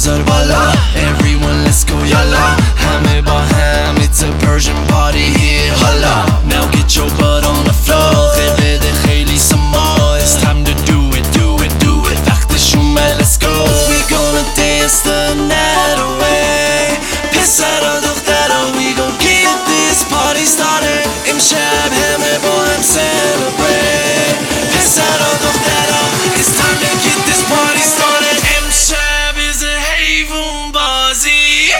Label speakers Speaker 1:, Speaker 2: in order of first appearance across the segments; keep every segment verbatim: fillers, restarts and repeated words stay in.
Speaker 1: بذار بالا. Everyone let's go yalla. همه با هم it's a Persian party here. حالا now get your butt on the floor. خیلی خیلی سما. It's time to do it do it do it. وقتش اومد let's go. We gonna dance the night away. پسرا دخترا we gon' get this party started. امشب همه با هم celebrate. پسرا دخترا it's time to get this party started. امشب is a حیوان بازی.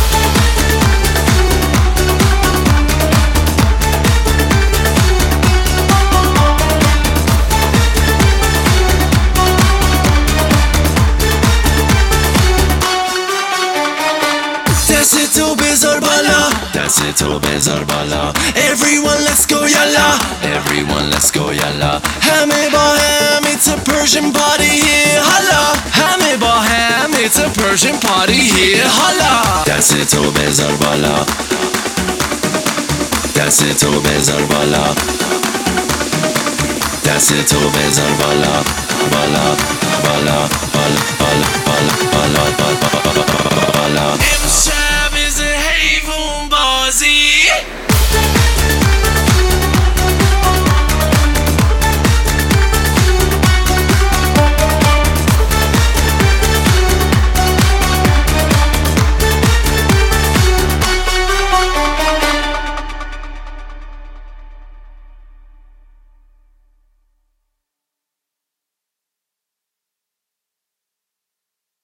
Speaker 1: دستتو بذار بالا. دستتو بذار بالا. Everyone let's go yalla. Everyone let's go yalla. همه با هم it's a Persian party here. حالا همه با هم it's a Persian party here. حالا دستتو بذار بالا. دستتو بذار بالا. دستتو بذار بالا. بالا بالا بالا بالا.